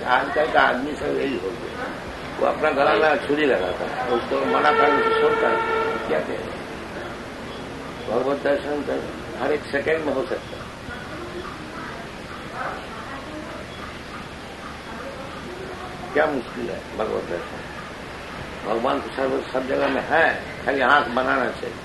आजकल का आदमी सब यही हो गया, वो अपना गला में छुरी लगाता है, उसको मना करने से सुनता है। क्या कहें, भगवत दर्शन कर हर एक सेकंड में हो सकता है। क्या मुश्किल है भगवत दर्शन? भगवान तो सब जगह में है, खाली आंख बनाना चाहिए।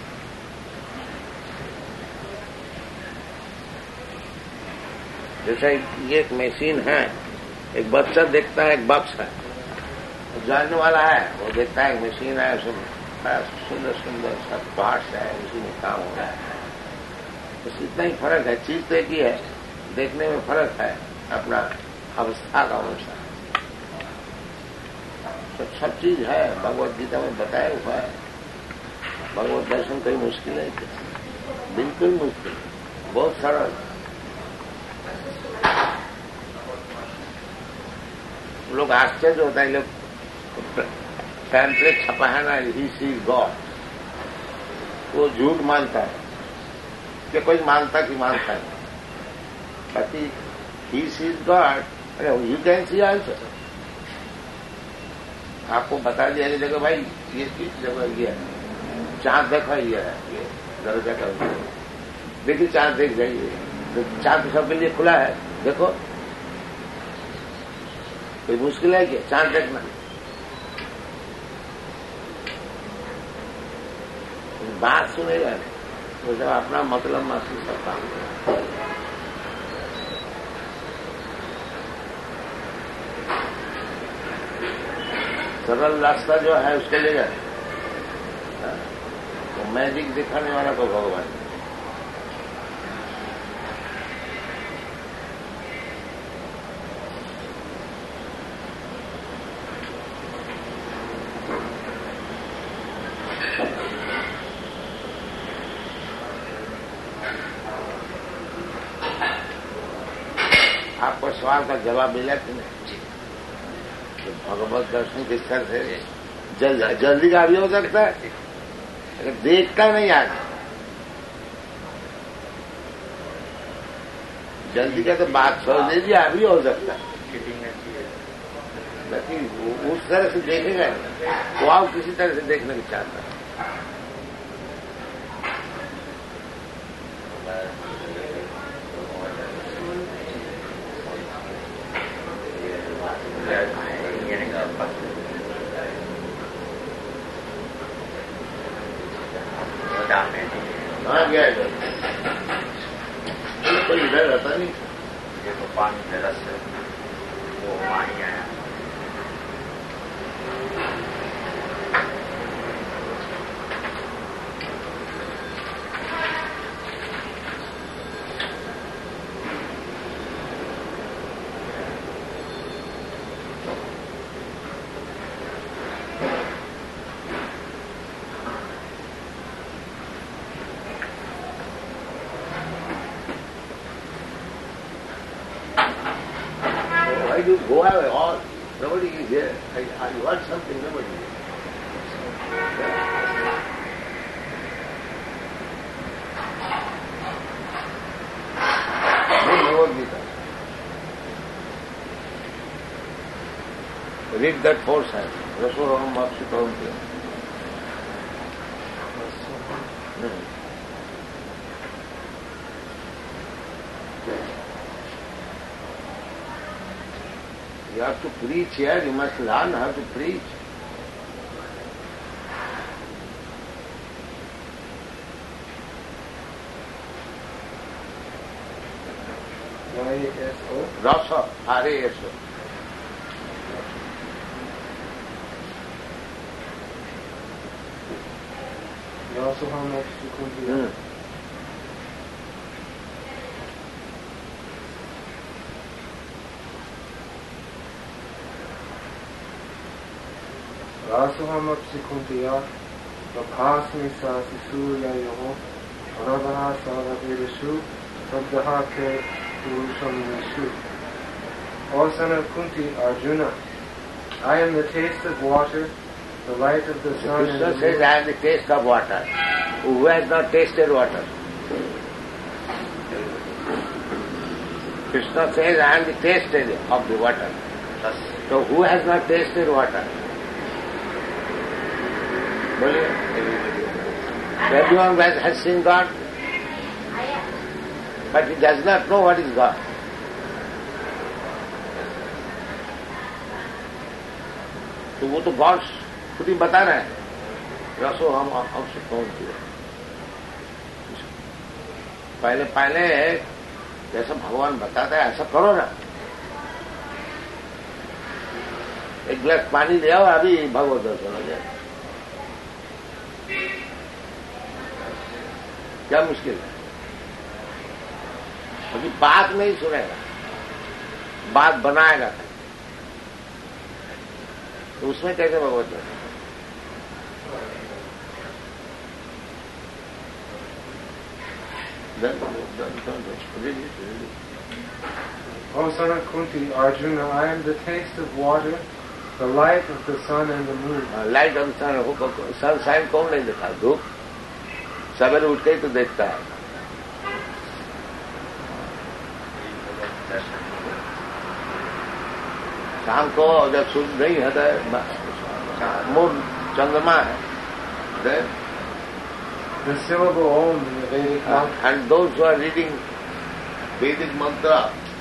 जैसे ये एक मशीन है, एक बच्चा देखता है एक बक्स है, जानने वाला है, वो देखता है एक मशीन है, उसमें सुंदर सुंदर सब पार्ट्स है, उसी में काम हो रहा है। बस इतना ही फर्क है, चीज तो एक ही है, देखने में फर्क है अपना अवस्था का अनुसार। सब चीज है, भगवत गीता में बताया हुआ है। भगवत दर्शन कोई मुश्किल नहीं है, बिल्कुल मुश्किल, बहुत सरल। लोग आश्चर्य होता है, लोग पैम्पलेट छपा है ना, ही सी गॉड, वो झूठ मानता है कि कोई मानता कि मानता है, बाकी ही see God, you can see also. आपको बता दिया कि देखो भाई ये किस जगह ये है, चांद देखा ये है, ये दरवाजा का देखिए चांद देख जाइए, तो चांद सबके लिए खुला है, देखो कोई मुश्किल है क्या चांद देखना? बात सुनेगा नहीं, तो जब अपना मतलब महसूस करता हूं। सरल रास्ता जो है उसके ले जाए, तो मैजिक दिखाने वाला तो भगवान। आपको सवाल का जवाब मिला कि नहीं? तो भगवत दर्शन किस तरह से जल्दी का भी हो सकता है, अगर देखता नहीं आगे। जल्दी का तो बात छोड़ दीजिए, अभी हो सकता है, लेकिन उस तरह से देखेगा नहीं, वो आप किसी तरह से देखने को चाहता है। हाँ गया है, कोई इधर रहता नहीं, ये तो पानी में रस है, वो पानी आया। You go away, all nobody is here. I want something, nobody is here. Bhagavad Gita. Read that 4 times. Rasoram Mapsikaram. You have to preach here, you must learn how to preach. R-A-S-O? Rasa, R-A-S-O. Rasoham Apsikuntya. Rasoham Apsikuntya, Vabhasmi sa Sisuya Yoho, Anavaha Savavedashu, Sabdaha Ke Purusham Yashu. O son of Kunti, Arjuna, I am the taste of water, the light of the sun. Krishna says, I am the taste of water. Who has not tasted water? Krishna says, I am the taste of the water. So who has not tasted water? बोलिए. Everyone has seen God, but he does not know what is God. तो वो तो God खुद ही बता रहे हैं. रसो हम आपसे कौन किया. पहले जैसा भगवान बताता है ऐसा करो ना. एक गिलास पानी ले आओ, अभी भगवत दर्शन हो जाए. क्या मुश्किल है. अभी बात नहीं सुनेगा, बात बनाएगा. तो उसमें कैसे भगवत दर्शन. O son of Kunti, Arjuna, I am the taste of water, the light of the sun and the moon. Light of sun sign कौन नहीं देखा. धूप सवेरे उठ के ही तो देखता है. शाम को जब सूर्य नहीं है तो मून चंद्रमा है. The syllable Om in the Vedic mantra. And those who are reading Vedic mantra,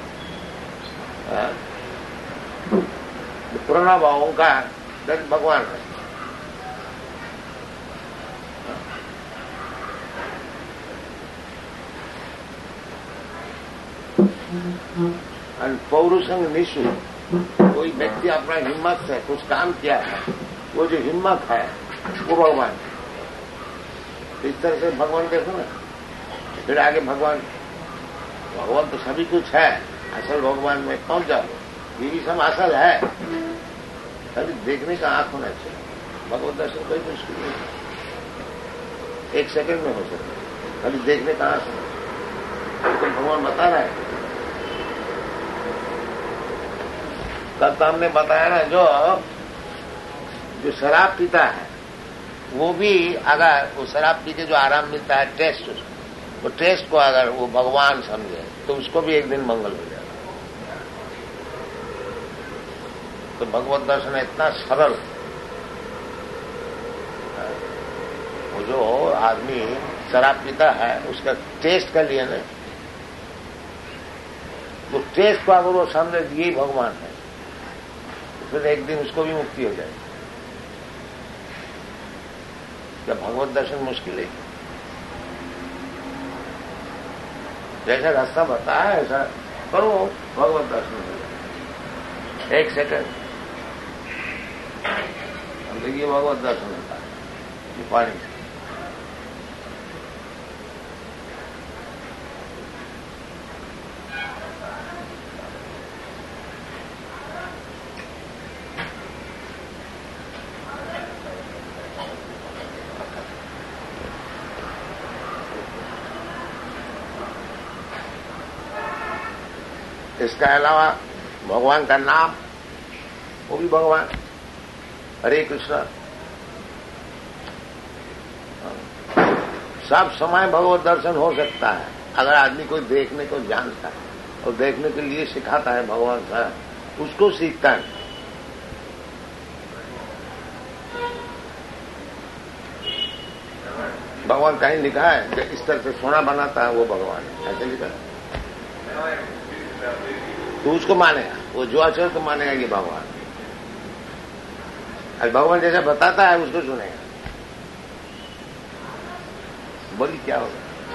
the Pranava Onkar, that is Bhagavan. And Paurusang Nishu, कोई व्यक्ति अपना हिम्मत से कुछ काम किया है, वो जो हिम्मत है वो भगवान. इस तरह से भगवान देखो ना. फिर आगे भगवान तो सभी कुछ है. असल भगवान में पहुंच जाओ. ये भी सब असल है, खाली देखने का आंख होना चाहिए. भगवत दर्शन कोई मुश्किल नहीं, एक सेकंड में हो सकता है. खाली देखने का आंख होना चाहिए. तो भगवान बता रहा है. कल तो हमने बताया ना, जो शराब पीता है वो भी अगर वो शराब पी के जो आराम मिलता है टेस्ट, वो टेस्ट को अगर वो भगवान समझे तो उसको भी एक दिन मंगल हो जाएगा. तो भगवत दर्शन इतना सरल. वो जो आदमी शराब पीता है उसका टेस्ट का लिए ना, तो टेस्ट को अगर वो समझे यही भगवान है तो फिर एक दिन उसको भी मुक्ति हो जाएगी. क्या भगवत दर्शन मुश्किल है? जैसा रास्ता बताया ऐसा करो, भगवत दर्शन हो जाए. एक सेकंड हम देखिए भगवत दर्शन होता है पानी से. इसके अलावा भगवान का नाम, वो भी भगवान. हरे कृष्णा. सब समय भगवत दर्शन हो सकता है अगर आदमी कोई देखने को जानता है और देखने के लिए सिखाता है भगवान का, उसको सीखता है. भगवान कहीं लिखा है कि इस तरह से सोना बनाता है वो भगवान है, ऐसे लिखा है. तो उसको मानेगा, वो जो आचरण तो मानेगा कि भगवान. आज भगवान जैसा बताता है उसको सुनेगा. बोली क्या होगा.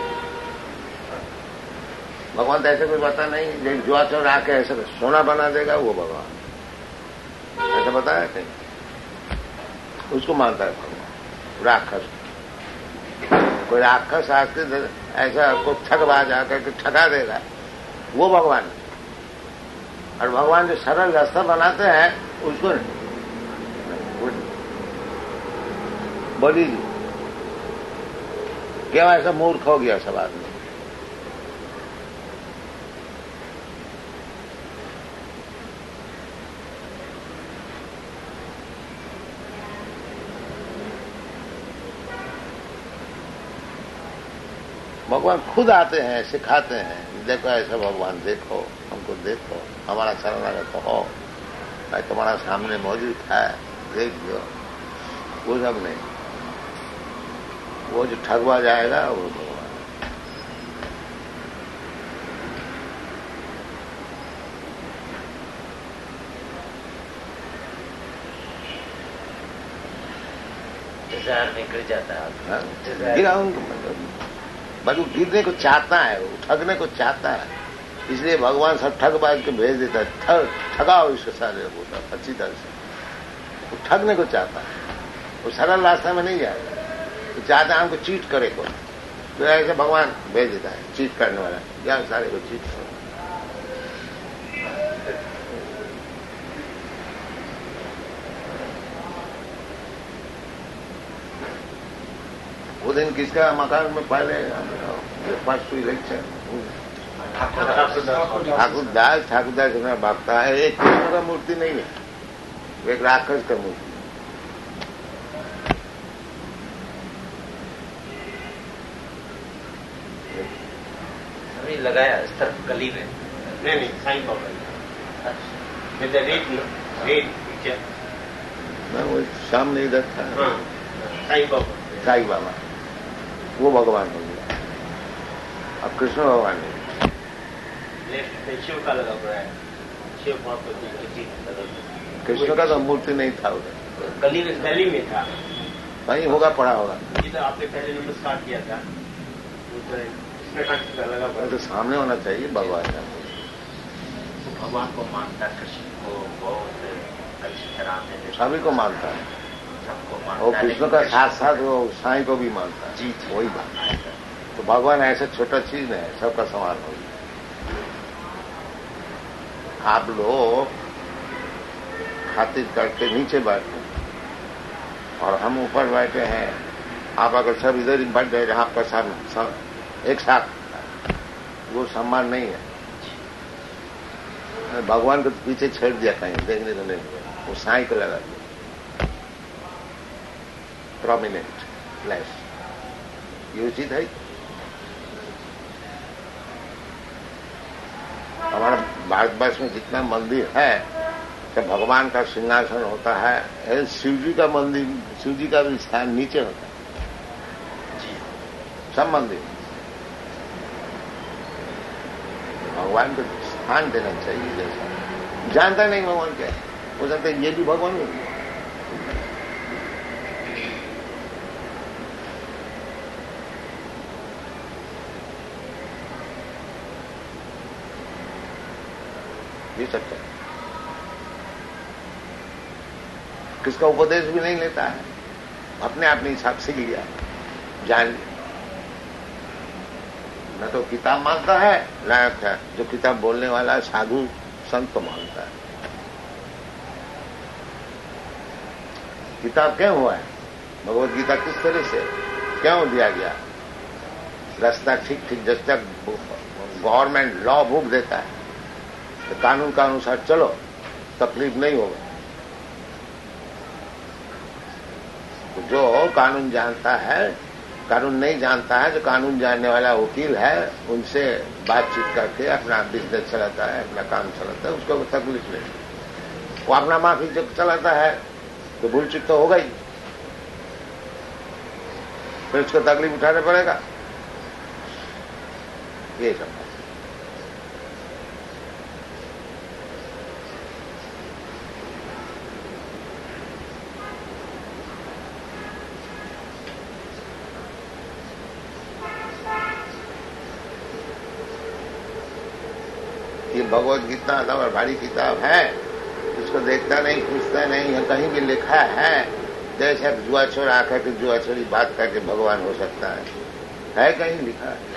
भगवान तो ऐसे कोई बता नहीं जो आचरण आके ऐसे सोना बना देगा वो भगवान, ऐसा बताया कहीं. उसको मानता है भगवान. राक्षस, कोई राक्षस आके ऐसा को ठगबाज आकर के ठगा देगा वो भगवान. और भगवान जो सरल रास्ता बनाते हैं उसको बोली क्या ऐसा मूर्ख हो गया सब आदमी. भगवान खुद आते हैं, सिखाते हैं. देखो ऐसा भगवान देखो, हमको देखो, हमारा शरणागत हो. भाई तुम्हारा सामने मौजूद है, देख लो, वो सब नहीं। वो जो ठगवा जाएगा वो भगवान। डिजायर में गिर जाता है, गिरा उनको बस वो गिरने को चाहता है, वो ठगने को चाहता है, इसलिए भगवान सब ठगबाज के भेज देता है। ठगाओ इसको सारे होता अच्छी तरह से। वो ठगने को चाहता है, वो सरल रास्ता में नहीं जाएगा, वो चाहता है हमको चीट करे को, तो ऐसे भगवान भेज देता है चीट करने वाला, क्या सारे को चीट करो। वो दिन किसका मकान में पहले फर्स्ट इलेक्शन ठाकुरदास में भागता है। एक कृष्ण का मूर्ति नहीं है, वो एक राक्षस का मूर्ति। अभी लगाया इस तरफ गली में। नहीं साईं बाबा रेड पिक्चर मैं वो सामने इधर था। साईं बाबा वो भगवान हो गया, अब कृष्ण भगवान नहीं। लेफ्ट में शिव का लगा पड़ा है, शिव महाप्रभु कृष्ण का तो मूर्ति नहीं था उधर, गली में था। वहीं होगा, पड़ा होगा। तो आपने पहले नमस्कार किया था, कृष्ण लगा पड़ा तो सामने होना चाहिए भगवान का। भगवान को मानता, कृष्ण को बहुत अच्छी तरह से सभी को मानता है, सबको मानता और है। कृष्ण का साथ साथ वो साईं को भी मानता है। जी वही बात है। तो भगवान ऐसा छोटा चीज नहीं है, सबका समान होगी। आप लोग खातिर करके नीचे बैठे और हम ऊपर बैठे हैं, आप अगर सब इधर ही बैठ गए आपका सब एक साथ, वो सम्मान नहीं है। भगवान को पीछे छेड़ दिया कहीं देखने को नहीं, वो साईं को लगा दिया प्रोमिनेंट प्लेस, ये उचित है। हमारा भारतवर्ष में जितना मंदिर है, तो भगवान का सिंहासन होता है, शिव जी का मंदिर, शिव जी का भी स्थान नीचे होता है, सब मंदिर। भगवान को स्थान देना चाहिए। जैसा जानता नहीं भगवान क्या है, हो सकता है ये भी भगवान हो, ये सकता है। किसका उपदेश भी नहीं लेता है, अपने आप ने हिसाब से लिया, जान लिया। न तो किताब मानता है, न जो किताब बोलने वाला साधु संत को मानता है। किताब क्यों हुआ है, भगवत गीता किस तरह से क्यों दिया गया? रास्ता ठीक ठीक जब तक गवर्नमेंट लॉ बुक देता है तो कानून का अनुसार चलो, तकलीफ नहीं होगा। तो जो कानून जानता है, कानून नहीं जानता है, जो कानून जानने वाला वकील है, उनसे बातचीत करके अपना बिजनेस चलाता है, अपना काम चलाता है, उसको तकलीफ नहीं। वो अपना माफी जब चलाता है तो भूल चूक तो होगा ही, फिर उसको तकलीफ उठाना पड़ेगा। ये सब ये भगवत गीता और भारी किताब है, उसको देखता नहीं, पूछता नहीं, कहीं भी लिखा है जैसे जुआ छोर आकर के जुआ छोरी बात करके भगवान हो सकता है कहीं लिखा है?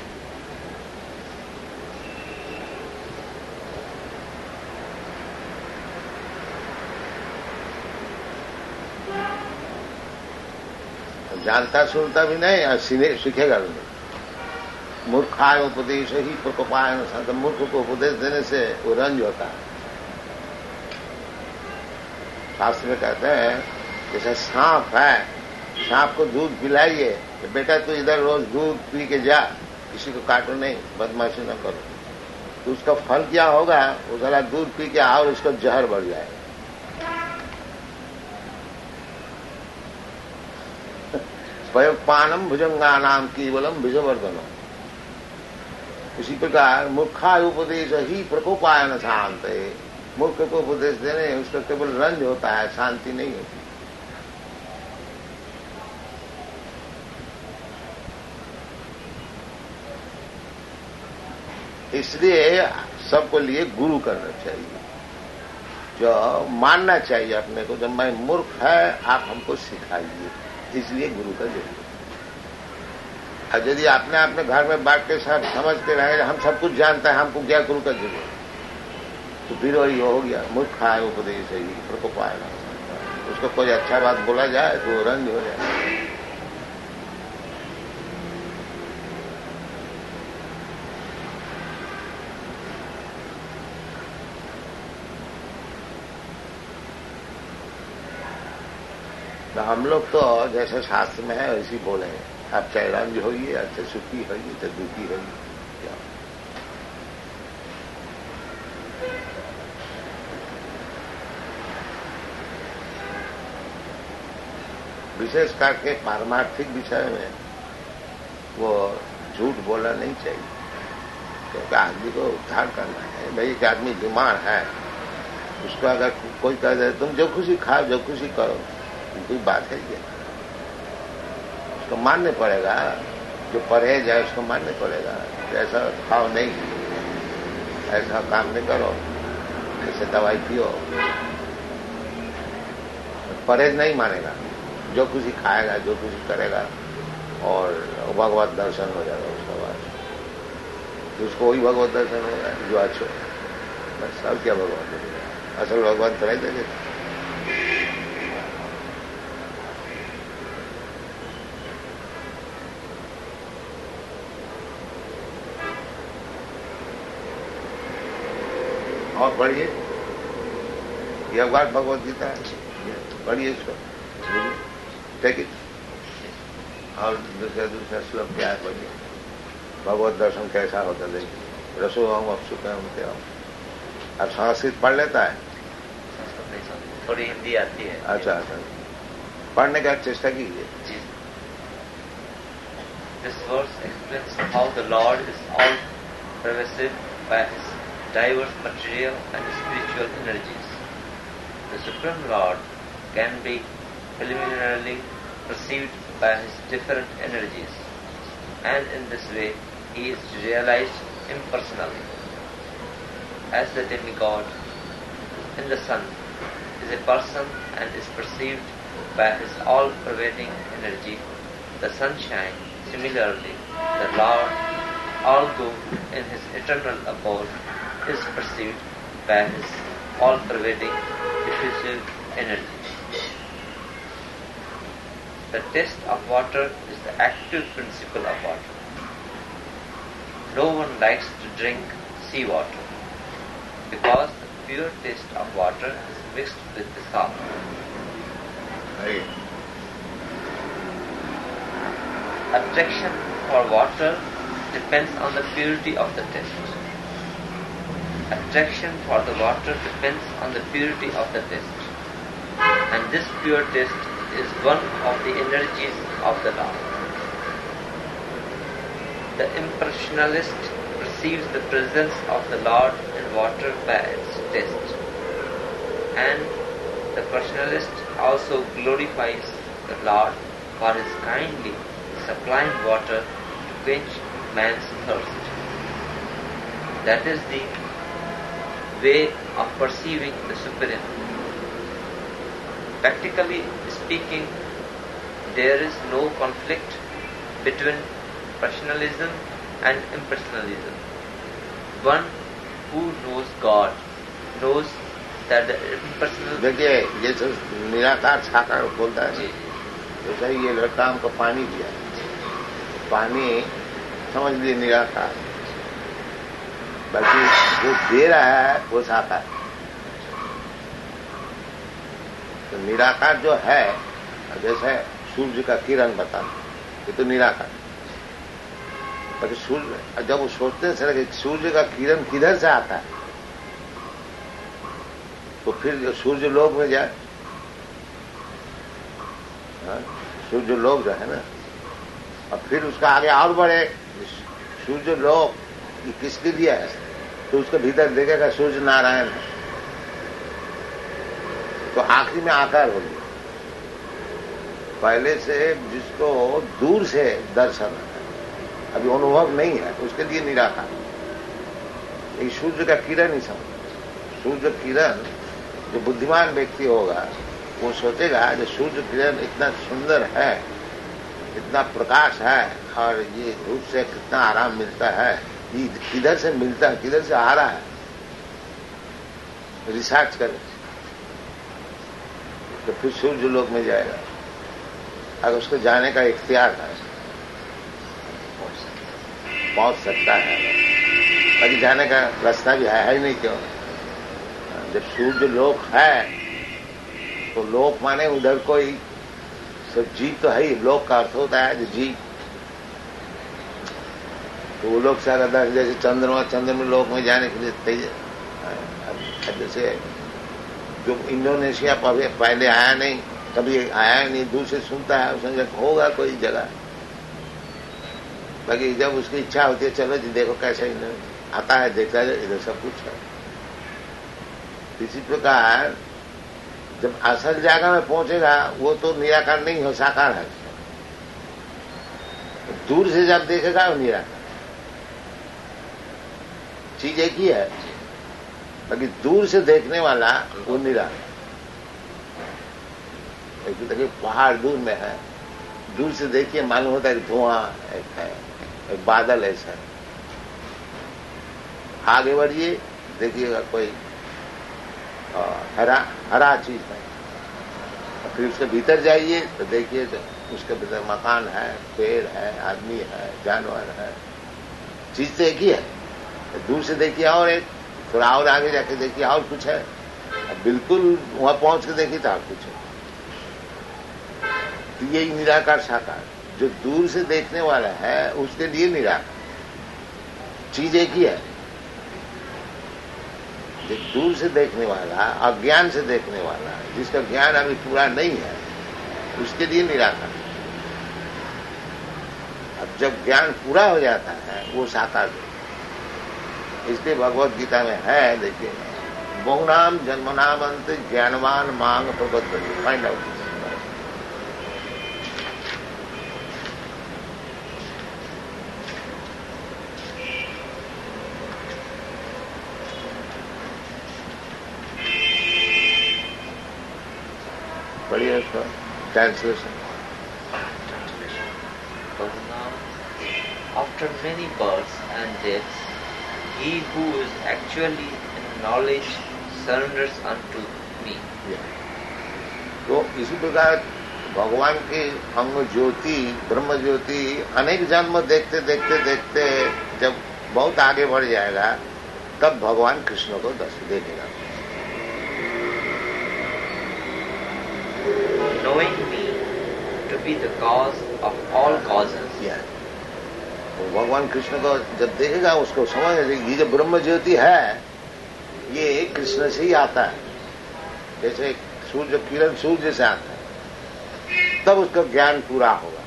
जानता सुनता भी नहीं और सीखेगा भी नहीं। मूर्खाय उपदेश ही प्रकोपाय, मूर्ख को उपदेश देने से वो रंज होता है। शास्त्र में कहते हैं जैसे सांप है, सांप को दूध पिलाइए तो बेटा तू इधर रोज दूध पी के जा, किसी को काटो नहीं, बदमाशी न करो, तो उसका फल क्या होगा? वो जरा दूध पी के और उसका जहर बढ़ जाएगा। पयपानम भुजंगा नाम केवलम विषवर्धनम। उसी प्रकार मूर्खा उपदेश ही प्रकोपायन शांत है। मूर्ख को उपदेश देने उसका केवल रंज होता है, शांति नहीं होती। इसलिए सबको लिए गुरु करना चाहिए, जो मानना चाहिए अपने को, जब मैं मूर्ख है आप हमको सिखाइए, इसलिए गुरु का जरूरत है। और यदि आपने अपने घर में बैठ के सब समझते रहे हम सब कुछ जानते हैं, हमको क्या गुरु का जरूरत, तो फिर वही हो गया मूर्खा है उपदेश ही प्रकोपायन। उसको कोई अच्छा बात बोला जाए तो रंज हो जाए। तो हम लोग तो जैसे शास्त्र में है वैसे बोले हैं, आप चाहे रंज होइए, चाहे सुखी होइए, चाहे दुखी होइए। क्या विशेष करके पारमार्थिक विषय में वो झूठ बोलना नहीं चाहिए, क्योंकि आदमी को उद्धार करना है। भाई एक आदमी बीमार है, उसको अगर कोई कह दे तुम जो खुशी खाओ, जो खुशी करो, कोई बात है ये, उसको मानने पड़ेगा। जो परहेज है उसको मानने पड़ेगा। ऐसा खाओ नहीं, ऐसा काम नहीं करो, ऐसे दवाई पियो, परहेज नहीं मानेगा। जो खुशी खाएगा, जो खुशी करेगा, और भगवत दर्शन हो जाएगा उसके बाद। तो उसको वही भगवत दर्शन होगा जो अच्छो, बस। अब क्या भगवान देगा? असल भगवान तो नहीं देंगे। और पढ़िए, यह बात भगवत गीता है, पढ़िए इसको, टेक इट। और दूसरा श्लोक क्या है, पढ़िए। भगवत दर्शन कैसा होता देखिए। रसो हम अब सुख होते हो। अब संस्कृत पढ़ लेता है? थोड़ी हिंदी आती है। अच्छा अच्छा, पढ़ने का चेष्टा कीजिए। This verse explains how the Lord is all pervasive by His diverse material and spiritual energies. The Supreme Lord can be preliminarily perceived by His different energies, and in this way He is realized impersonally. As the demigod in the sun is a person and is perceived by His all-pervading energy, the sunshine, similarly, the Lord, although in His eternal abode, is perceived by His all-pervading diffusive energy. The taste of water is the active principle of water. No one likes to drink seawater because the pure taste of water is mixed with the salt. Right. Attraction for water depends on the purity of the taste. Attraction for the water depends on the purity of the taste. And this pure taste is one of the energies of the Lord. The impressionist perceives the presence of the Lord in water by its taste. And the personalist also glorifies the Lord for His kindly, sublime water to quench man's thirst. That is the way of perceiving the Supreme. Practically speaking, there is no conflict between personalism and impersonalism. One who knows God knows that the impersonal... देखिए, ये सब निराकार साकार बोलता है, जैसा ही ये लड़का हमको पानी दिया, पानी समझ लिए निराकार, बाकी जो दे रहा है वो साकार। तो निराकार जो है, जैसे सूर्य का किरण बताना, ये तो निराकार। बाकी सूर्य, जब वो सोचते हैं कि सूर्य का किरण किधर से आता है, तो फिर जो सूर्य लोक में जाए, सूर्य लोक जो है ना, और फिर उसका आगे और बढ़े, सूर्य लोक ये किसके लिए है, तो उसके भीतर देखेगा सूर्य नारायण है, तो आखिरी में आकार हो गया। पहले से जिसको दूर से दर्शन है, अभी अनुभव नहीं है, उसके लिए निराकार। ये सूर्य का किरण ही समझ, सूर्य किरण जो बुद्धिमान व्यक्ति होगा वो सोचेगा जो सूर्य किरण इतना सुंदर है, इतना प्रकाश है, और ये धूप से कितना आराम मिलता है, ये किधर से मिलता है, किधर से आ रहा है, रिसर्च करे तो फिर सूर्य लोक में जाएगा। अगर उसको जाने का इख्तियार है पहुंच सकता है, बाकी जाने का रास्ता भी है ही नहीं। क्यों? जब सूर्य लोक है तो लोक माने उधर कोई सब जीव तो है ही, लोक का अर्थ होता है जो जीव, तो वो लोग सारा जैसे चंद्रमा लोक में जाने के लिए तैयार। जैसे जो इंडोनेशिया पहले आया नहीं, कभी आया नहीं, दूर से सुनता है, उसने होगा कोई जगह, बाकी जब उसकी इच्छा होती है चलो जी देखो कैसे आता है, देखता है इधर सब कुछ है। इसी प्रकार जब असल जगह में पहुंचेगा वो तो निराकार नहीं हो, साकार है। दूर से जब देखेगा वो निराकार, चीज एक ही है, बाकी दूर से देखने वाला वो निराकार। देखिए पहाड़ दूर में है, दूर से देखिए मालूम होता है कि धुआं एक है, एक बादल ऐसा है। आगे बढ़िए देखिएगा कोई हरा चीज है, फिर उसके भीतर जाइए तो देखिए तो उसके भीतर मकान है, पेड़ है, आदमी है, जानवर है, चीज तो एक ही है। दूर से देखिए और एक, थोड़ा और आगे जाके देखिए और कुछ है, बिल्कुल वहां पहुंच के देखिए तो और कुछ है। तो यही निराकार साकार, जो दूर से देखने वाला है उसके लिए निराकार, चीज एक ही है। जो दूर से देखने वाला, अज्ञान से देखने वाला, जिसका ज्ञान अभी पूरा नहीं है, उसके लिए निराकार। अब जब ज्ञान पूरा हो जाता है वो साकार। इसलिए भगवत गीता में है, देखिए, बहुनाम जन्मनाम अंत ज्ञानवान मांग प्रबद्ध, फाइंड आउट। बढ़िया इसका translation. After many births and deaths, he who is actually in knowledge surrenders unto me. तो इसी प्रकार भगवान के अंग ज्योति, ब्रह्म ज्योति अनेक जन्म देखते देखते देखते जब बहुत आगे बढ़ जाएगा तब भगवान कृष्ण को दर्शन देखेगा। Knowing me to be the cause of all causes. तो भगवान कृष्ण को जब देखेगा उसको समझ ये जो ब्रह्म ज्योति है ये कृष्ण से ही आता है, जैसे सूर्य किरण सूर्य से आता है, तब उसका ज्ञान पूरा होगा।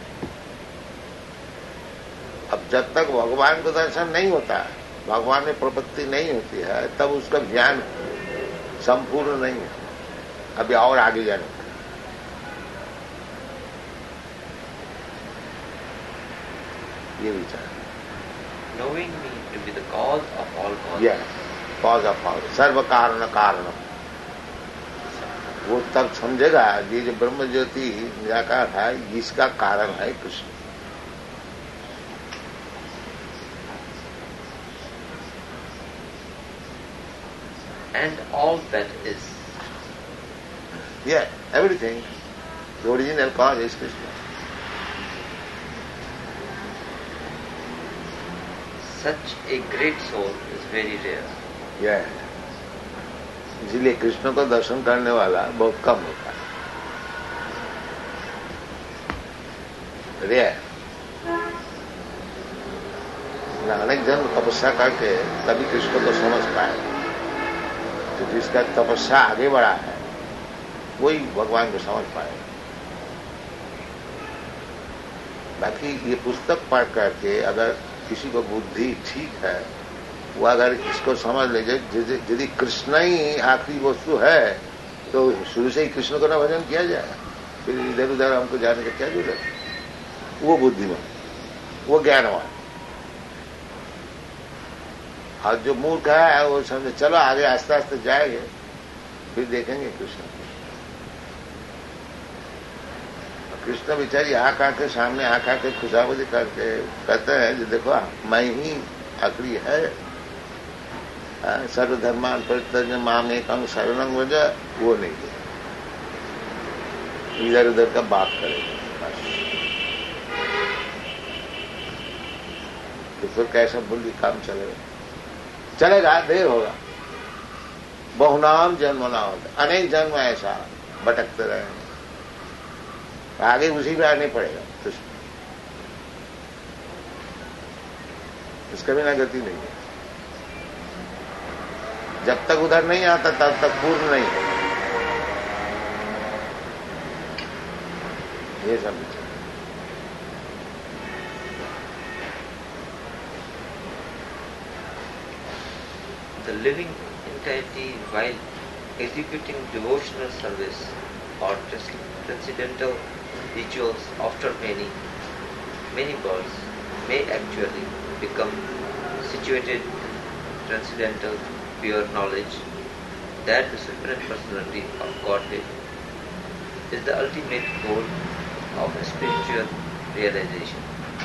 अब जब तक भगवान को दर्शन नहीं होता है, भगवान में प्रपत्ति नहीं होती है, तब उसका ज्ञान संपूर्ण नहीं है। अभी और आगे जाने ये विचार। Knowing me to be the cause of all causes. Yes, cause of all, सर्व कारण कारण। वो तब समझेगा ये जो ब्रह्म ज्योति निराकार है इसका कारण है Krishna. And all that is. Yeah, everything. The original cause is Krishna. Such a great soul is very rare. Yeah. इसलिए कृष्ण को दर्शन करने वाला बहुत कम होता है। रेयर। अनेक जन तपस्या करके तभी कृष्ण को समझ पाए, तो जिसका तपस्या आगे बढ़ा है वही भगवान को समझ पाए। बाकी ये पुस्तक पढ़ करके अगर किसी को बुद्धि ठीक है, वो अगर इसको समझ ले जाए, यदि कृष्ण ही आखिरी वस्तु है तो शुरू से ही कृष्ण को न भजन किया जाए, फिर इधर उधर हमको जाने का क्या जरूरत है? वो बुद्धिमान, वो ज्ञानवान। और जो मूर्ख है वो समझे चलो आगे आस्ते आस्ते जाएंगे, फिर देखेंगे कृष्ण। कृष्ण बेचारी आंख आके सामने आंख आके खुशाबदी करके कहते हैं जो देखो मैं ही आखिरी है, सर्वधर्मान परित्यज्य माम एकं शरणं व्रज, वो नहीं है, इधर उधर का बात करेगा बस। तो फिर कैसा बुद्धि काम चलेगा? चलेगा, देर होगा। बहुनाम जन्म ना होता, अनेक जन्म ऐसा भटकते रहेंगे, आगे उसी में आने पड़ेगा, तो इसका बिना गति नहीं है। जब तक उधर नहीं आता तब तक पूर्ण नहीं है। ये सब the living entity while executing devotional service or transcendental rituals after many births may actually become situated in transcendental pure knowledge that the Supreme Personality of Godhead is the ultimate goal of spiritual realization.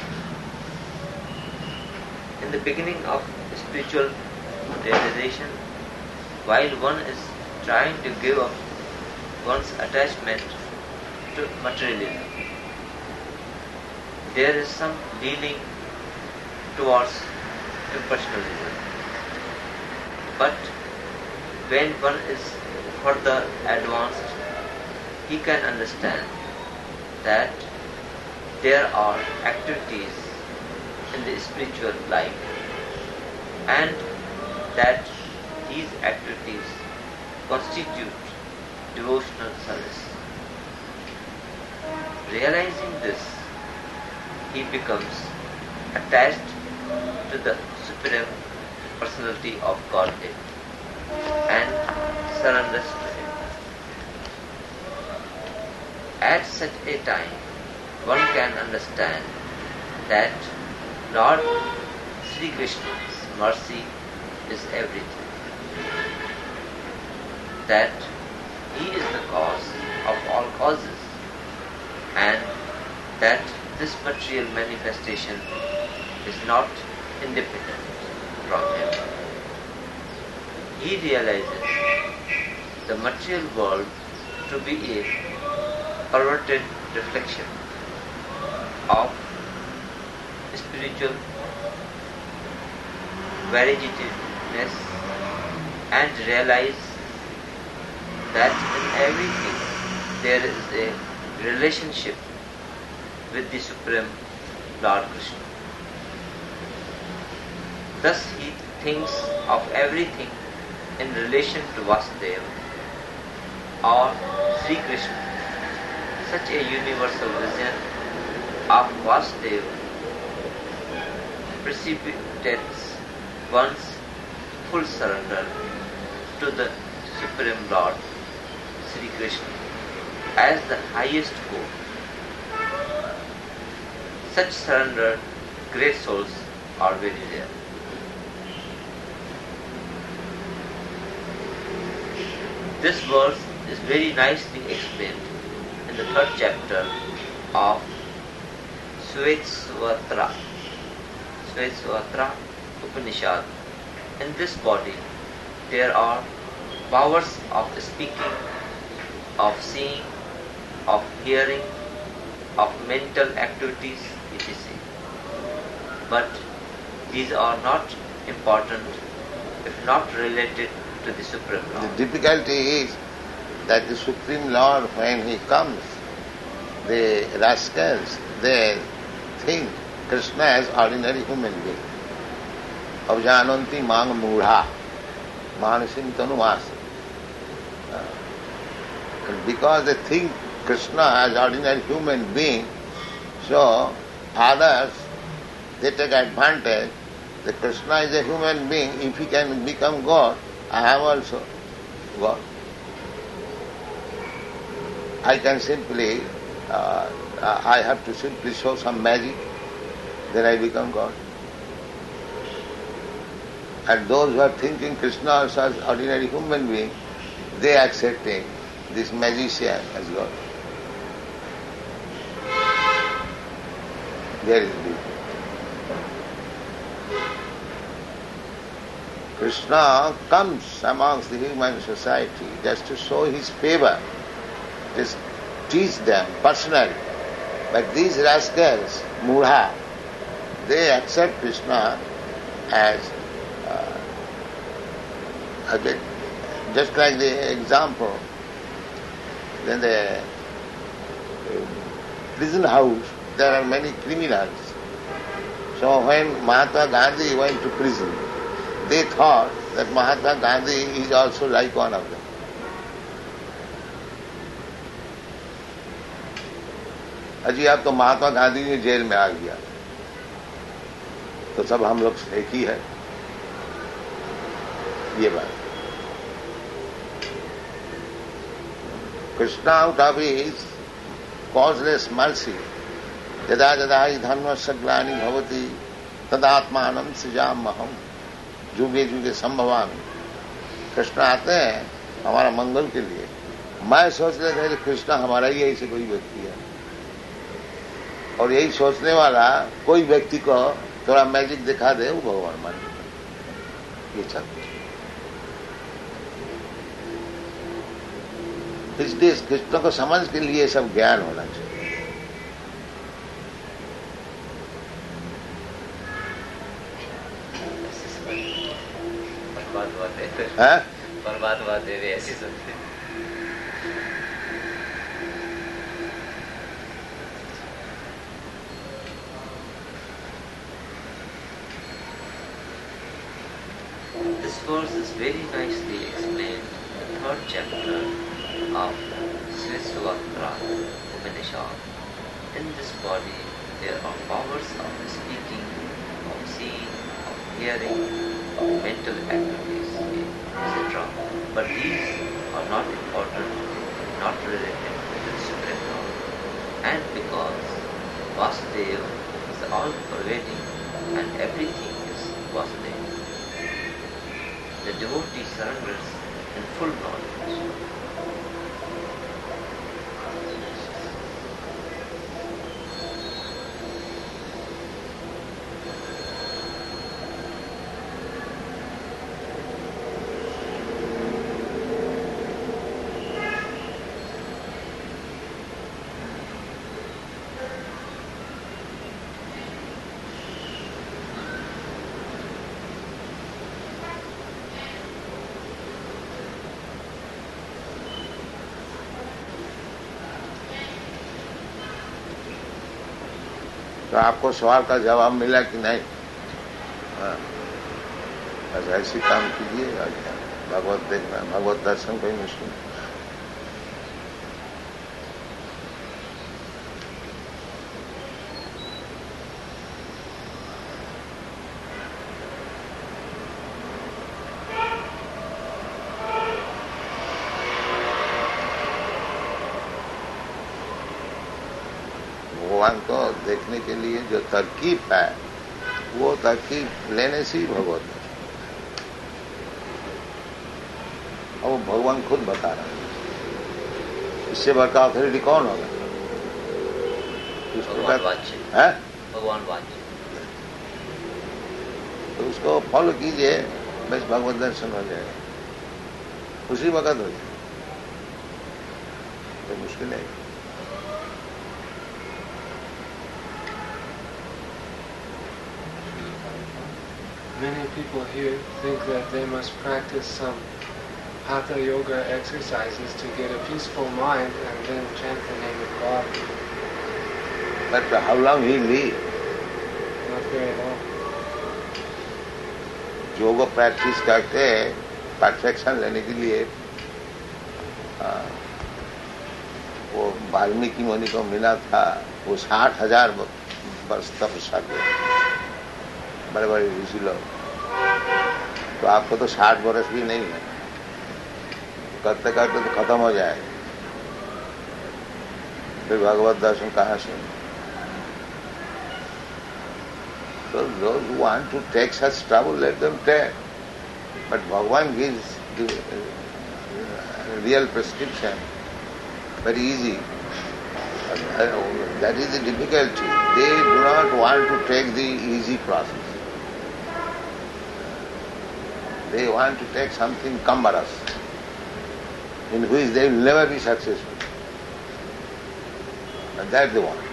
In the beginning of spiritual realization, while one is trying to give up one's attachment to materialism, there is some leaning towards impersonalism. But when one is further advanced, he can understand that there are activities in the spiritual life and that these activities constitute devotional service. Realizing this, he becomes attached to the Supreme Personality of Godhead and surrenders to Him. At such a time, one can understand that Lord Sri Krishna's mercy is everything, that He is the cause of all causes, and that this material manifestation is not independent from Him. He realizes the material world to be a perverted reflection of spiritual variegatedness and realize that in everything there is a relationship with the Supreme Lord Krishna. Thus he thinks of everything in relation to Vasudeva or Sri Krishna. Such a universal vision of Vasudeva precipitates one's full surrender to the Supreme Lord Sri Krishna as the highest goal. Such surrendered great souls are very rare. This verse is very nicely explained in the 3rd chapter of Shvetashvatra Upanishad. In this body there are powers of speaking, of seeing, of hearing, of mental activities, etc. But these are not important if not related to the Supreme Lord. The difficulty is that the Supreme Lord, when He comes, the rascals, they think Krishna as ordinary human being. Avjananti mang mudha, manasim tanumas. Because they think Krishna as ordinary human being, so others, they take advantage that Krishna is a human being. If he can become God, I am also God. I can simply, I have to simply show some magic, then I become God. And those who are thinking Krishna also as ordinary human being, they are accepting this magician as God. There is beauty. Krishna comes amongst the human society just to show his favor, just teach them personally. But these rascals, Mudha, they accept Krishna as just like the example, in the prison house, there are many criminals. So when Mahatma Gandhi went to prison, they thought that Mahatma Gandhi is also like one of them. अजी अब तो महात्मा गांधी ने jail में आ गया, तो सब हम लोग एक ही है, ये बात. Krishna out of his causeless mercy, यदा यदा हि धर्मस्य ग्लानिर्भवति भवति तदात्मानं सृजाम्यहम् जुगे जुगे संभवामि. कृष्ण आते हैं हमारा मंगल के लिए. मैं सोच रहे थे कि कृष्ण हमारा ही ऐसे कोई व्यक्ति है, और यही सोचने वाला कोई व्यक्ति को थोड़ा मैजिक दिखा दे, वो भगवान मान ये चाहते. इसलिए कृष्ण को समझ के लिए सब ज्ञान होना चाहिए. बर्बाद बात है ऐसी सुनते. This verse is very nicely explained in the 3rd chapter of Srisvatra Upanishad. In this body there are powers of speaking, of seeing, of hearing, of mental activities, etc. But these are not important, not related to the Supreme Lord. And because Vasudeva is all-pervading and everything is Vasudeva, the devotee surrenders in full knowledge. तो आपको सवाल का जवाब मिला कि नहीं? हाँ, बस ऐसी काम कीजिए और भगवत देखना, भगवत दर्शन कोई मुश्किल नहीं. भगवान को देखने के लिए जो तरकीब है, वो तरकीब लेने से ही भगवत है. और वो भगवान खुद बता रहा है. इससे बड़का अथॉरिटी कौन होगा? भगवान वाच्य है, भगवान वाच्य. तो उसको फॉलो कीजिए, बस भगवत दर्शन हो जाएगा, उसी वक्त हो जाएगा. तो मुश्किल है. Many people here think that they must practice some Hatha Yoga exercises to get a peaceful mind and then chant the name of God. But how long will he live? Not very long. Yoga practice करके perfection लेने के लिए वो वाल्मीकि मुनि को मिला था, वो 60,000 वर्ष तपस्या किए, बड़े बड़े ऋषि लोग। तो आपको तो 60 वर्ष भी नहीं है, करते करते तो खत्म हो जाए, फिर भगवत दर्शन कहाँ से? So those who want to take such trouble, let them take. But Bhagavan gives the real prescription, very easy. That is the difficulty. They do not want to take the easy process. They want to take something cumbrous, in which they will never be successful. And that they want.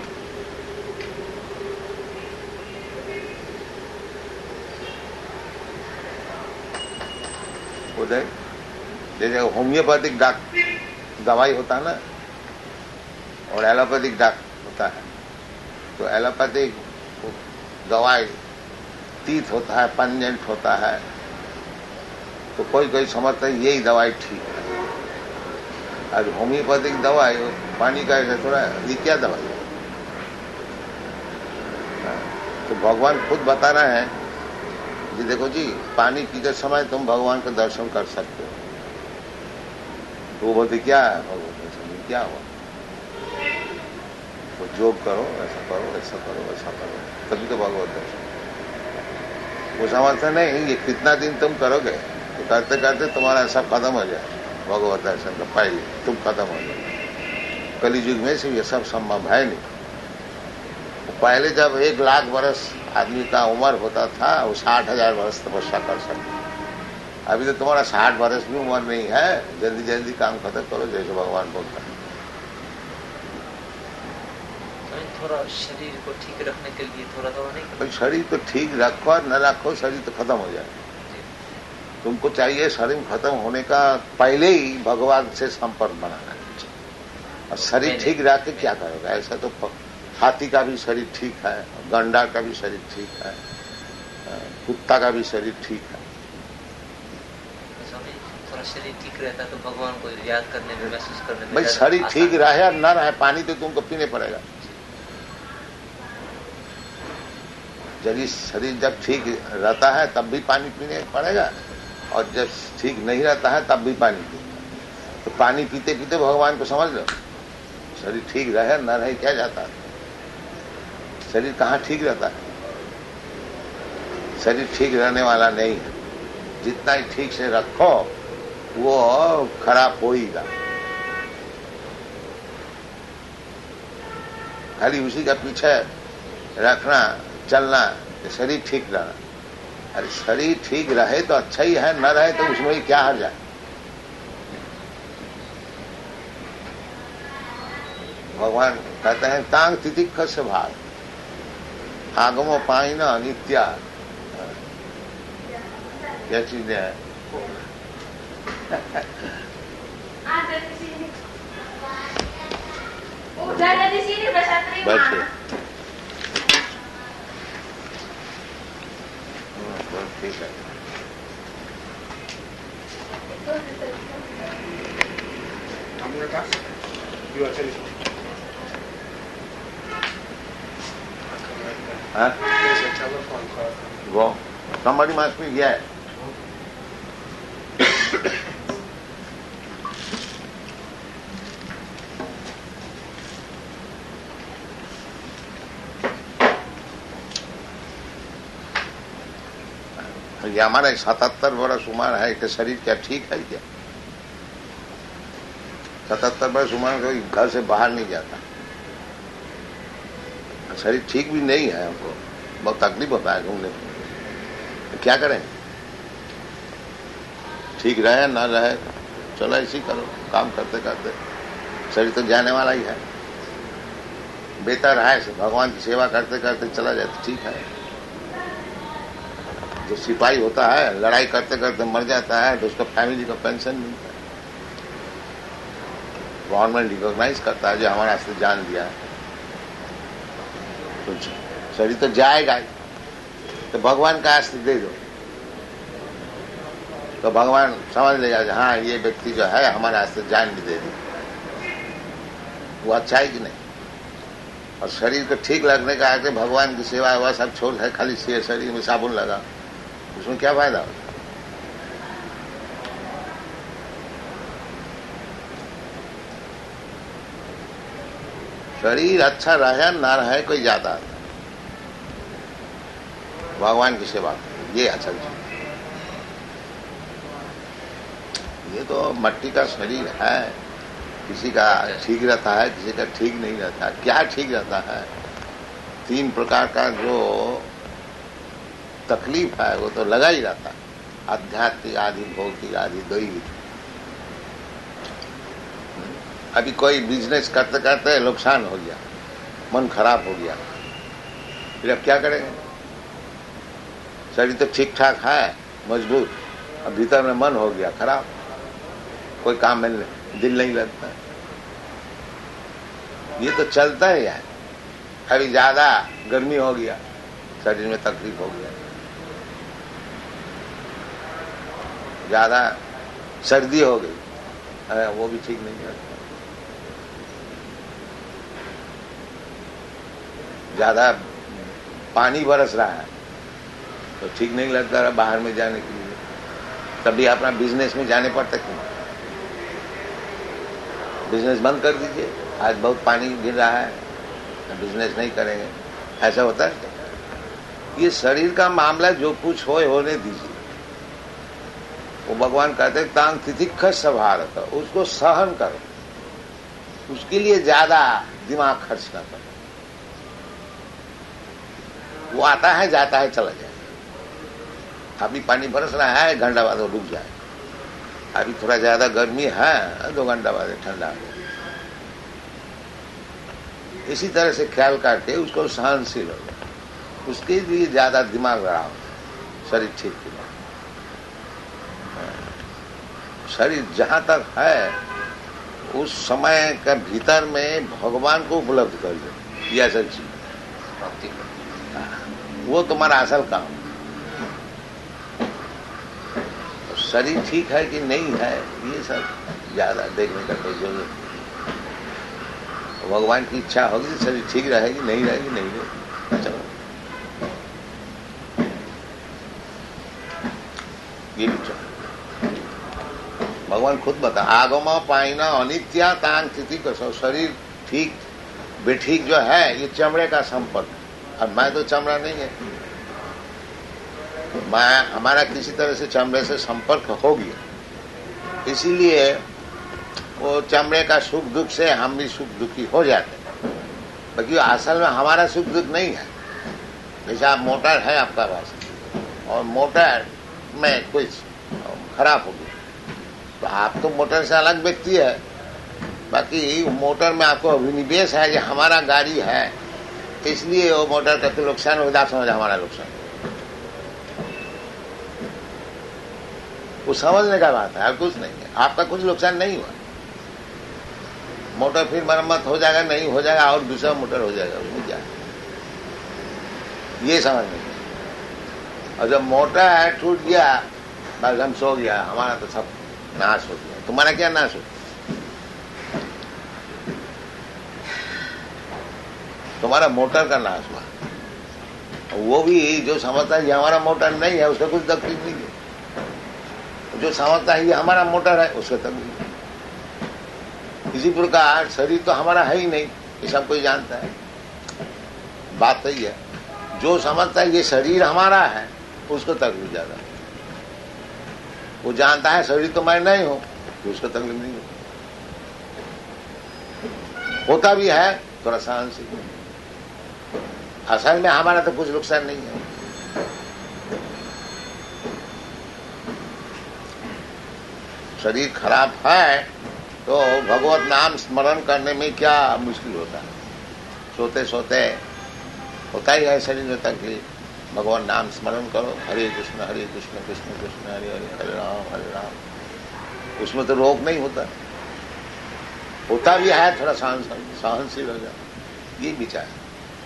जैसे homeopathic दवाई होता है ना, और allopathic होता है। तो allopathic दवाई तीत होता है, पंजेंट होता है, तो कोई कोई समझता है यही दवाई ठीक है। और होम्योपैथिक दवाई पानी का ऐसा थोड़ा, ये क्या दवाई है? तो भगवान खुद बता रहे हैं जी, देखो जी, पानी पीते समय तुम भगवान का दर्शन कर सकते हो। तो वो बोलते क्या है भगवान दर्शन, क्या हुआ? तो योग करो, ऐसा करो, ऐसा करो, ऐसा करो, तभी तो भगवत दर्शन। वो समझते नहीं, ये कितना दिन तुम करोगे, तो करते करते तुम्हारा सब खत्म हो जाए, भगवत दर्शन का पहले तुम खत्म हो जाए। कलियुग में से ये सब संभव है नहीं। पहले जब 1 लाख वर्ष आदमी का उम्र होता था, वो 60,000 वर्ष तपस्या कर सकते। अभी तो तुम्हारा 60 वर्ष भी उम्र नहीं है, जल्दी जल्दी काम खत्म करो, जैसे भगवान बोलता है। थोड़ा शरीर को ठीक रखने के लिए थोड़ा नहीं करना। शरीर तो ठीक रखो और न रखो, शरीर तो खत्म हो जाए। तुमको चाहिए शरीर खत्म होने का पहले ही भगवान से संपर्क बनाना है। और शरीर ठीक रख के क्या करोगे? ऐसा तो हाथी का भी शरीर ठीक है, गंडा का भी शरीर ठीक है, कुत्ता का भी शरीर ठीक है। थोड़ा शरीर ठीक रहता तो भगवान को याद करने में, महसूस करने में। भाई शरीर ठीक रहे और न रहे, पानी तो तुमको पीने पड़ेगा। शरीर जब ठीक रहता है तब भी पानी पीने पड़ेगा, और जब ठीक नहीं रहता है तब भी पानी पीने। तो पानी पीते पीते भगवान को समझ लो। शरीर ठीक रहे न रहे क्या जाता है? शरीर कहाँ ठीक रहता है? शरीर ठीक रहने वाला नहीं है। जितना ही ठीक से रखो वो खराब होगा। खाली उसी का पीछे रखना, चलना, शरीर ठीक रहना। अरे शरीर ठीक रहे तो अच्छा ही है, न रहे तो उसमें ही क्या हर्ज है? भगवान कहते हैं तांग तितिक्ष से भाग आगमो पाइना नित्या। क्या चीज है? बैठे ठीक है। वो somebody must be here. ये हमारा 77 वर्ष उम्र है कि शरीर क्या ठीक है क्या? 77 वर्ष उम्र कोई घर से बाहर नहीं जाता। शरीर ठीक भी नहीं है, हमको बहुत तकलीफ होता है घूमने में। तो क्या करें? ठीक रहे ना रहे, चलो ऐसे ही करो, काम करते करते शरीर तो जाने वाला ही है। बेहतर है भगवान की सेवा करते करते चला जाए तो ठीक है। जो सिपाही होता है लड़ाई करते करते मर जाता है तो उसका फैमिली का पेंशन मिलता है। गवर्नमेंट रिकॉग्नाइज करता है जो हमारा रास्ते जान दिया है। तो शरीर तो जाएगा, तो भगवान का आस्ते दे दो, तो भगवान समझ लेगा हाँ ये व्यक्ति जो है हमारे रास्ते जान भी दे दे। वो अच्छा है कि नहीं? और शरीर को ठीक लगने का आके भगवान की सेवा हुआ सब छोड़ है, खाली शरीर में साबुन लगा, उसमें क्या फायदा होता? शरीर अच्छा रहे ना रहे कोई ज्यादा, भगवान की सेवा ये असल चीज। ये तो मट्टी का शरीर है, किसी का ठीक रहता है, किसी का ठीक नहीं रहता। क्या ठीक रहता है? 3 प्रकार का जो तकलीफ है वो तो लगा ही रहता है, आध्यात्मिक आदि, भौतिक आदि, दैविक। अभी कोई बिजनेस करते करते नुकसान हो गया, मन खराब हो गया, फिर अब क्या करेंगे? शरीर तो ठीक ठाक है, मजबूत, अब भीतर में मन हो गया खराब, कोई काम में दिल नहीं लगता। ये तो चलता ही है। अभी ज्यादा गर्मी हो गया, शरीर में तकलीफ हो गया, ज्यादा सर्दी हो गई, वो भी ठीक नहीं लगता। ज्यादा पानी बरस रहा है तो ठीक नहीं लगता रहा बाहर में जाने के लिए, तभी अपना बिजनेस में जाने पड़ता क्यों? बिजनेस बंद कर दीजिए, आज बहुत पानी गिर रहा है, बिजनेस नहीं करेंगे, ऐसा होता है। ये शरीर का मामला जो कुछ होने दीजिए। वो भगवान कहते तांग तितिक्ष स्वभाव, उसको सहन करो, उसके लिए ज्यादा दिमाग खर्च ना करो। वो आता है जाता है चला जाए। अभी पानी बरस रहा है, 1 घंटा बाद वो रुक जाए। अभी थोड़ा ज्यादा गर्मी है, 2 घंटा बाद ठंडा हो। इसी तरह से ख्याल करके उसको सहनशील हो जाए, उसके लिए ज्यादा दिमाग लगाओ, शरीर ठीक हो जाए। शरीर जहां तक है उस समय का भीतर में भगवान को उपलब्ध कर दो, ये असल चीज, वो तुम्हारा असल काम। शरीर ठीक है कि नहीं है ये सब ज्यादा देखने का कोई जरूरत नहीं। भगवान की इच्छा होगी तो शरीर ठीक रहेगी, नहीं रहेगी नहीं रहेगी। चलो ये विचार भगवान खुद बता, आगमा पाइना अनित्या तांग स्थिति को। शरीर ठीक बेठीक जो है ये चमड़े का संपर्क। अब मैं तो चमड़ा नहीं है, हमारा किसी तरह से चमड़े से संपर्क हो गया, इसीलिए वो चमड़े का सुख दुख से हम भी सुख दुखी हो जाते हैं। बाकी असल में हमारा सुख दुख नहीं है। जैसे आप मोटर है आपका पास, और मोटर में कुछ खराब हो गया, तो आप तो मोटर से अलग व्यक्ति है, बाकी मोटर में आपको अभिनिवेश है, जो हमारा गाड़ी है, इसलिए वो मोटर का तो नुकसान हो गया, समझ हमारा नुकसान। वो समझने का बात है, कुछ नहीं है, आपका कुछ नुकसान नहीं हुआ। मोटर फिर मरम्मत हो जाएगा, नहीं हो जाएगा, और दूसरा मोटर हो जाएगा, उसमें क्या ये समझ नहीं। और जब मोटर है टूट गया, बस हम सो गया, हमारा तो सब नाश हो गया। तुम्हारा क्या नाश हो? तुम्हारा मोटर का नाश हुआ। वो भी जो समझता है ये हमारा मोटर नहीं है, उसका कुछ तकलीफ नहीं है। जो समझता है ये हमारा मोटर है, उसका तकलीफ नहीं। इसी प्रकार शरीर तो हमारा है ही नहीं, ये सब कोई जानता है, बात सही है। जो समझता है ये शरीर हमारा है, उसको तकलीफ ज्यादा है। वो जानता है शरीर तो मैं नहीं हूं, तो उसको तकलीफ नहीं होता भी है, थोड़ा सहनशील। असल में हमारा तो कुछ नुकसान नहीं है। शरीर खराब है तो भगवत नाम स्मरण करने में क्या मुश्किल होता है? सोते सोते होता ही है शरीर में तकलीफ। भगवान नाम स्मरण करो, हरे कृष्ण कृष्ण कृष्ण हरे हरे, हरे राम। उसमें तो रोक नहीं होता भी है, थोड़ा सहनशील हो जाए, ये विचार है।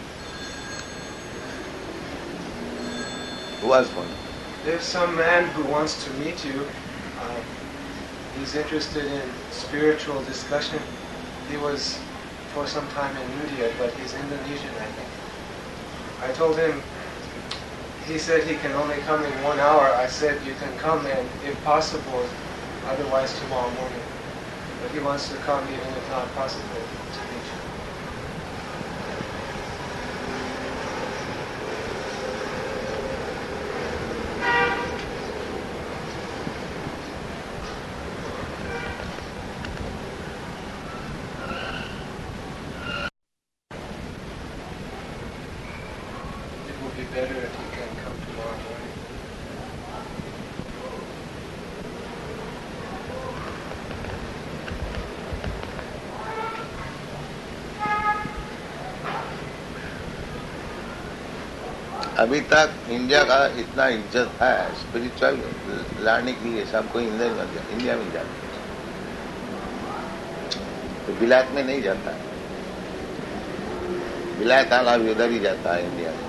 There's some man who wants to meet you. He's interested in spiritual discussion. He was for some time in India, but he's Indonesian, I think. I told him, he said he can only come in 1 hour. I said, you can come in if possible, otherwise tomorrow morning. But he wants to come even if not possible to meet you. It would be better if he can come tomorrow morning. अभी तक India का इतना इज्जत है spiritual लाने के लिए सबको इंडिया में जाते हैं, तो विलायत में नहीं जाता है। विलायत वाला भी उधर ही जाता है इंडिया में।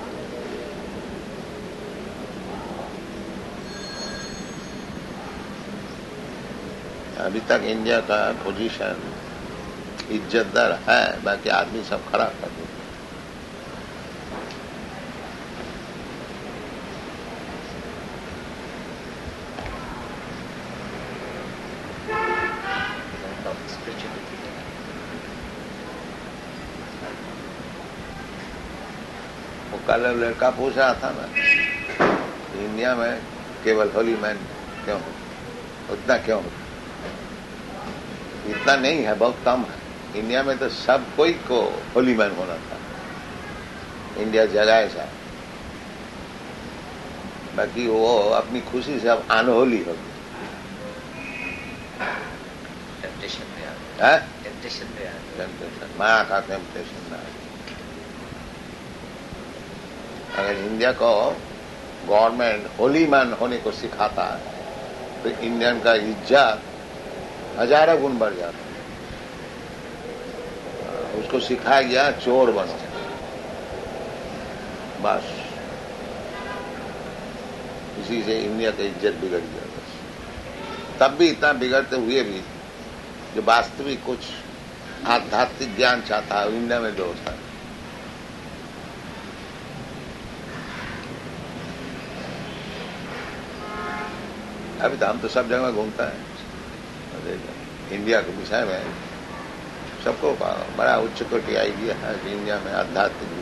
अभी तक इंडिया का पोजीशन इज्जतदार है, बाकी आदमी सब खराब कर देते। कल लड़का पूछ रहा था ना, इंडिया में केवल होली मैन क्यों, उतना क्यों? इतना नहीं है, बहुत कम है। इंडिया में तो सब कोई को होली मैन होना था। इंडिया जगह ऐसा, बाकी वो अपनी खुशी से अब अनहोली हो गई। टेम्पटेशन माया का टेम्पटेशन ना। अगर इंडिया को गवर्नमेंट होली मैन होने को सिखाता है तो इंडियन का इज्जत हजारों गुण बढ़ जाता है। उसको सिखाया गया चोर बनो, बस इसी से इंडिया का इज्जत बिगड़ गया। बस तब भी इतना बिगड़ते हुए भी जो वास्तविक कुछ आध्यात्मिक ज्ञान चाहता है इंडिया में जो होता है। अभी तो हम तो सब जगह घूमता है, इंडिया के विषय में सबको बड़ा उच्च कोटि आइडिया है कि इंडिया में आध्यात्मिक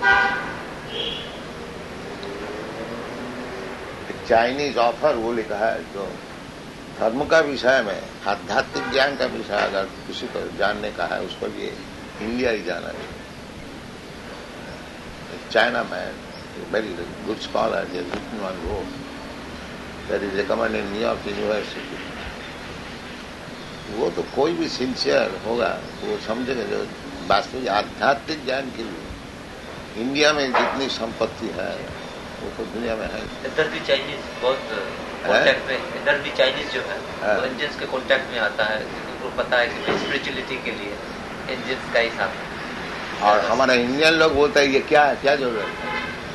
चाइनीज ऑथर वो लिखा है जो धर्म का विषय में आध्यात्मिक ज्ञान का विषय अगर किसी को जानने का है उसको लिए इंडिया ही जाना चाहिए। चाइना में very good scholar written one book that is recommended in New York university. वो तो कोई भी सिंसियर होगा वो समझेगा जो वास्तविक आध्यात्मिक ज्ञान के लिए इंडिया में जितनी संपत्ति है वो तो दुनिया में है। इधर भी चाइनीज बहुत कॉन्टैक्ट में, इधर भी चाइनीज जो है वो इंडियंस के कॉन्टैक्ट में आता है, उनको पता है कि स्पिरिचुअलिटी के लिए इंडियंस का ही साथ है। और हमारा इंडियन लोग बोलते हैं ये क्या है, क्या जरूरत है,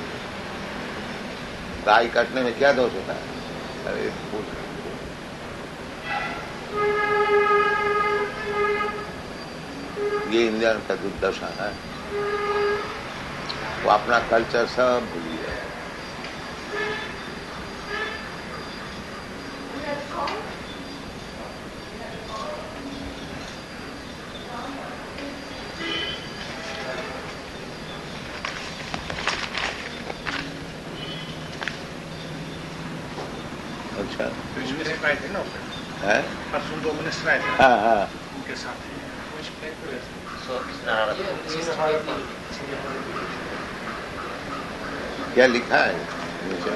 गाय काटने में क्या दोष होता है? अरे ये इंडियन का दुर्दशा है, वो अपना कल्चर सब भूल गया। अच्छा है परसों 2 मिनट आए थे। हाँ हाँ उनके साथ क्या लिखा है नीचे?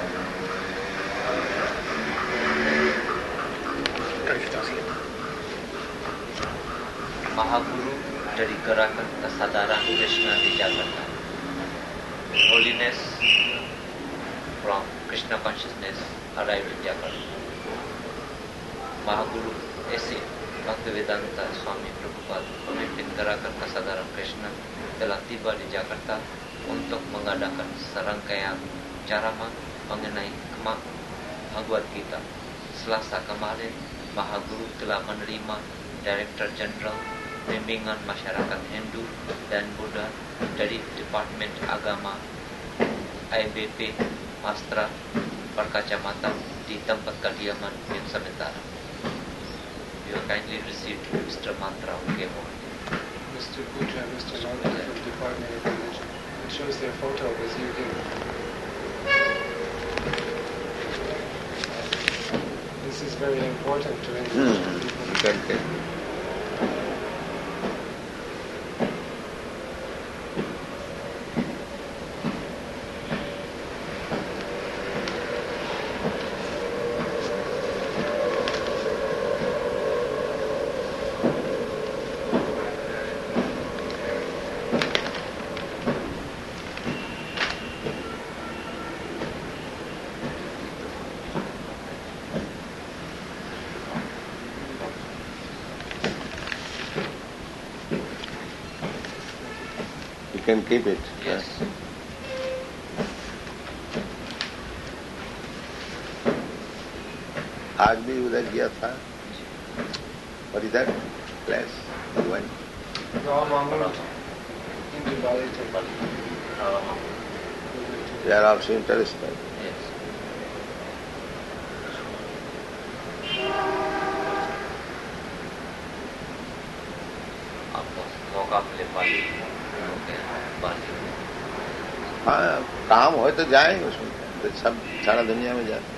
Mahaguru dari gerakan kesadaran Krishna di Jakarta. Holiness from Krishna consciousness arrived in Jakarta. Mahaguru ऐसे Bhaktivedanta Swami Prabhupada memimpin gerakan kesadaran Krishna telah tiba di Jakarta untuk mengadakan serangkaian ceramah mengenai Bhagavad Gita. Selasa kemarin, Mahaguru telah menerima Director General Bimbingan Masyarakat Hindu dan Buddha dari Departemen Agama IBP Mastra berkacamata di tempat kediaman yang sementara. You are kindly received Mr. Mantra Kemo. Mr. Puja and Mr. Mantra from the Department of Religion. It shows their photo as you do. This is very important to English people. You can keep it. Yes. आज भी उधर गया था. What is that place? You went? Ramamangalam in the Bali temple. They are also interested. Yes. आपको मौका मिले बाली हाँ, काम हो तो जाएंगे उसमें. तो सब सारा दुनिया में जाते.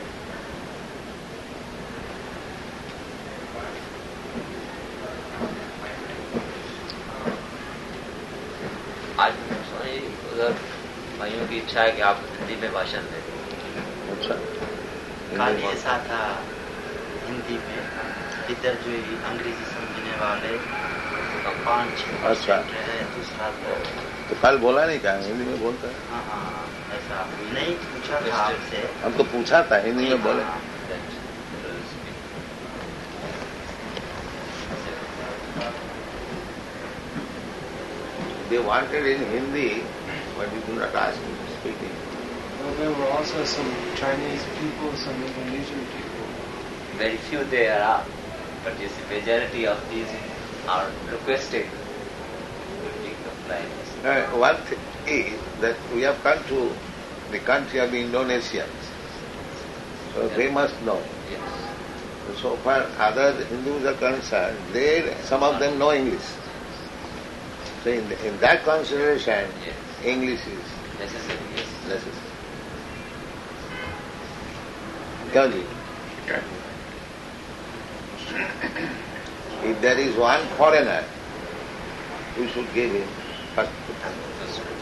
आज उधर भाइयों की इच्छा है कि आप हिंदी में भाषण दें. अच्छा. कल ऐसा था हिंदी में, इधर जो अंग्रेजी समझने वाले 5% है, दूसरा तो कल बोला नहीं क्या? हिंदी में बोलता है. हाँ, ऐसा नहीं पूछा था आपसे. हमको पूछा था हिंदी में बोले. They wanted in Hindi, but we do not ask them to speak in Hindi. Well, there were also some Chinese people, some Indonesian people. Very few there are, but yes, the majority of these are requesting to take the flight. One thing is that we have come to the country of the Indonesians, so they must know. Yes. So far other Hindus are concerned, some of them know English. So in that consideration, Yes. English is Necessary. Yes. necessary. Tell me, if there is one foreigner, we should give him first preference. That's right.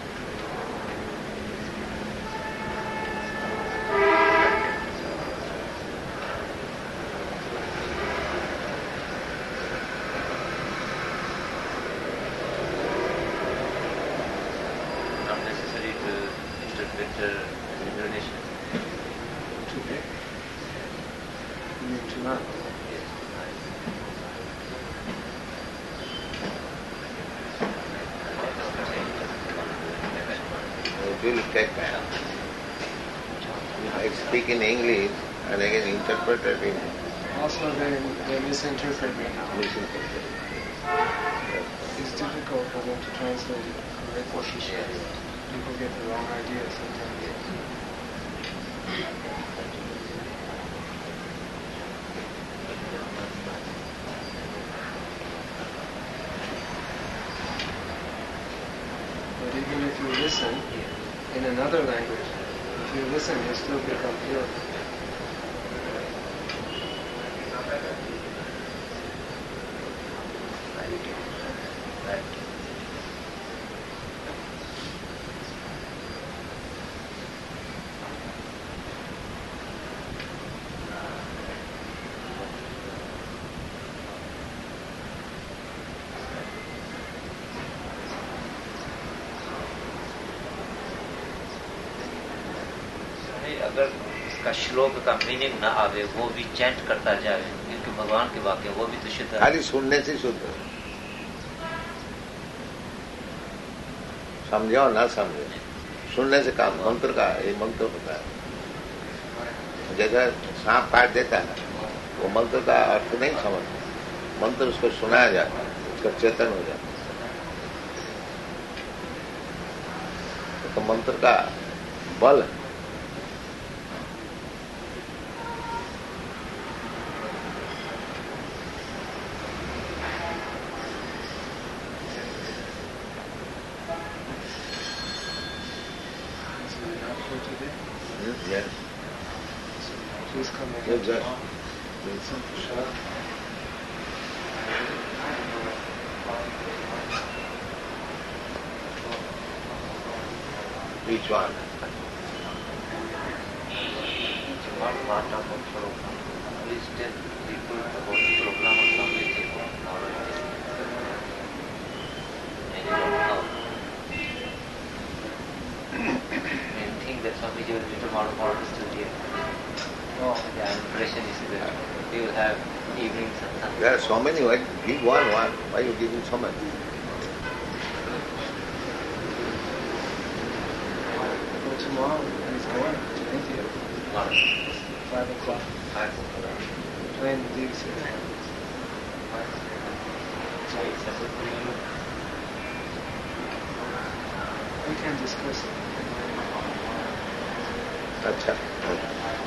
Not necessary to interpret Indonesian. Today. You mean tonight? Yes. It will take time. I speak in English and again interpret it in Also, they misinterpret me. misinterpret. It's difficult for them to translate it correctly. Yes. People get the wrong idea sometimes. But even if you listen in another language, if you listen, you still become pure. Right. अगर इसका श्लोक का meaning ना आवे, वो भी chant करता जाए, क्योंकि भगवान के वाक्य वो भी तो शुद्ध है. खाली सुनने से शुद्ध. समझे और ना समझे, सुनने से काम. मंत्र का ये मंत्र होता है. जैसा सांप काट देता है, वो मंत्र का अर्थ नहीं समझ, मंत्र उसको सुनाया जाता है. उसका चेतन हो जाता है। तो मंत्र का बल है। Yes. Please come in. Exactly. Sure. Each one. What part of the program? Please tell people about the program of Swamiji knowledge. And you don't know. And think that Swamiji will be tomorrow still here. No, the impression is that we will have evenings and Sundays. There are so many. Why give one? Why are you giving so many? Well, tomorrow he's going to India. 5 o'clock. Playing the BBC. We can discuss it. अच्छा